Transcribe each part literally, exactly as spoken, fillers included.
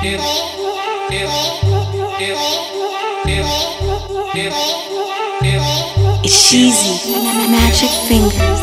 It's Sheezy, Magic Fingers.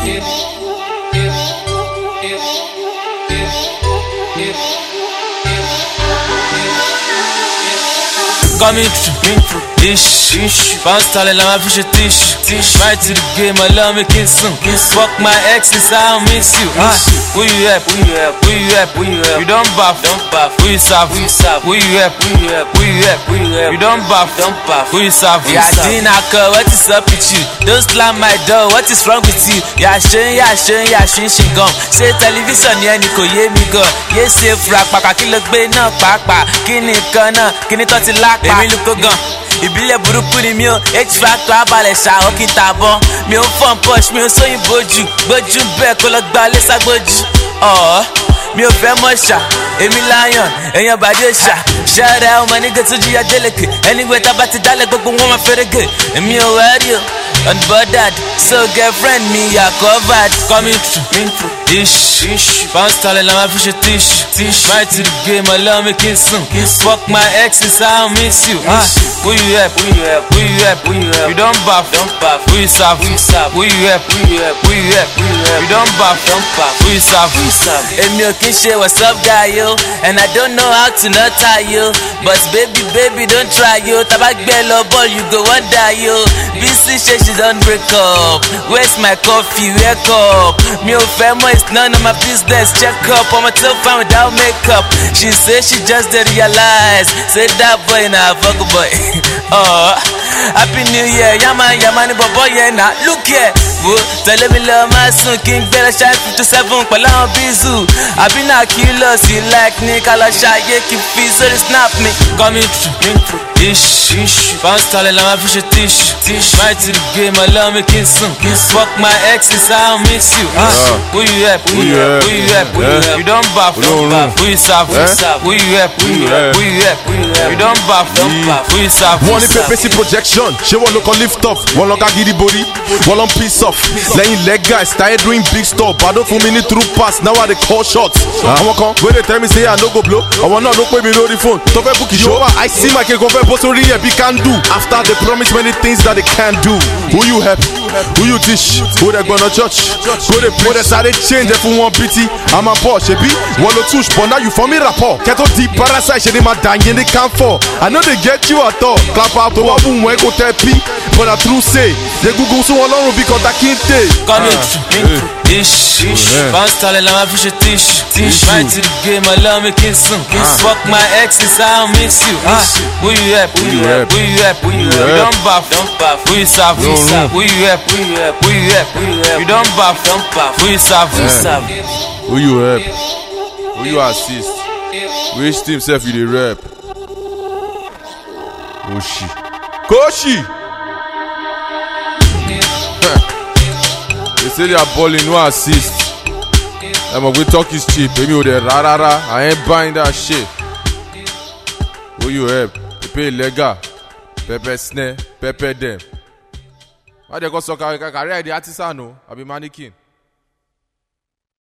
Coming through, ish, ish. Bounce talent, la ma fiche tish, tish. Right to the game, I love making some. Fuck my exes, I don't miss you. Ah, who you help? Who you help? Who you help? Who you help? You don't buff, don't buff. Who you serve? Who you serve? Who you help? Who you help? Who you help? Who you help? You don't buff, don't buff. Who you serve? Yeah, Dina, what is up with you? Don't slam my door. What is wrong with you? Yeah, shun, yeah, shun, yeah, shun, shun, gone. Say television, yeah, Nico, yeah, me go. Yes, say frack, paka, kill a bay, no, paka, kini, kana, kini, toti, lak. Èmi ló kó gan, ìbílẹ̀ burúkú ni mi ò X-Factor abalẹ̀ ṣàwọ́ kí n tàbọ̀. Mi ò fọ́n push, mi ò sóyìnbó jù. Gbójú bẹ́ẹ̀ kó lọ gba lẹ́sàgbójú. Ọ̀ọ́ mi ò fẹ́ mọ̀ ṣá, èmi lion, èèyàn bàdé ṣá. Ṣẹ́rẹ́ ọmọ nígbà tó jíya délẹ̀kẹ̀. Anyway tá bá ti dálẹ̀ gbogbo wọn máa fẹ́rẹ̀gẹ̀. Èmi ò wẹ́rí o, unbothered. So girlfriend mi yà covered. Coming through, ish, ish. Bounce talent, la ma fiche tish, tish. Right to the game, I love making some. Fuck my exes, I don't miss you. Ah, who you help? Who you help? Who you help? Who you help? You don't buff, don't buff. Who you serve? Who you serve? Who you help? Who you help? Who you help? Who you help? You don't buff, don't buff. Who you serve? Who you serve? Èmi ò kí n ṣe what's up guy yo, and I don't know how to not tie you, but baby baby don't try yo. Taba gbẹ lọ ball you go wonder yo. B C say she don't break up. Where's my coffee? Wake up. Mi ò fẹ́ mọ̀, it's none of my business. Check up on my toe fine without makeup. She say she just didn't realize. Say that boy na fuck boy. Oh, happy new year, yaman yaman ni bobo yeah na. Look here, wo tẹ̀lé mi lọ máa sùn kí n gbẹ́rẹ́ ṣáà fifty seven pẹ̀lú àwọn bízù. Àbí náà kí lọ sí like ní ká lọ ṣàyè kí fi sórí snap mi. Coming through, ish, ish. Bounce talent, la ma fiche tish, tish. Right to the game, I love making some. Fuck my exes, I don't miss you. Ah, who you help? Who you help? Who you help? Who you help? You don't buff, don't buff. Who you serve? Who you serve? Who you help? Who you help? Who you help? Who you help? You don't buff, don't buff. Who you serve? One if P C projection, she won't look on lift up. One look at giddy body, one on piece off. Laying leg guys, started doing big stuff. But don't for me through pass, now I they call shots. I want come, when they tell me say I no go blow, I want not look when me know the phone. Top book is over. I see my kid convert post on real we can do. After they promise many things that they can't do. Who you help? Who you dish? Who they gonna church? Who they play? They started change if you want pity. I'm a boss, she be one or two, but now you for me rapport. Keto deep parasite, she my dying they can't fall. I know they get you at all. Clap out to a boom when go therapy. But I true say, they Google so long because I can't take. Coming through, ish, ish. Bounce talent, la ma fiche tish, tish. Right to the game, I love making some. Fuck my exes, I don't miss you. Ah, who you help? Who you help? Who you help? Who you help? You don't buff, don't buff. Who you serve? Who you serve? Who you help? Who you help? Who you help? Who you help? You don't buff, don't buff. Who you serve? Who you serve? Who you help? Who you assist? Which team self you the rep? Koshi. Koshi! They say they are balling, no assist. I'm going to talk is cheap. Baby, with the ra ra ra. I ain't buying that shit. Who you help? You pay lega. Pepper snare. Pepper them. Why they go so career the artisan? I be mannequin.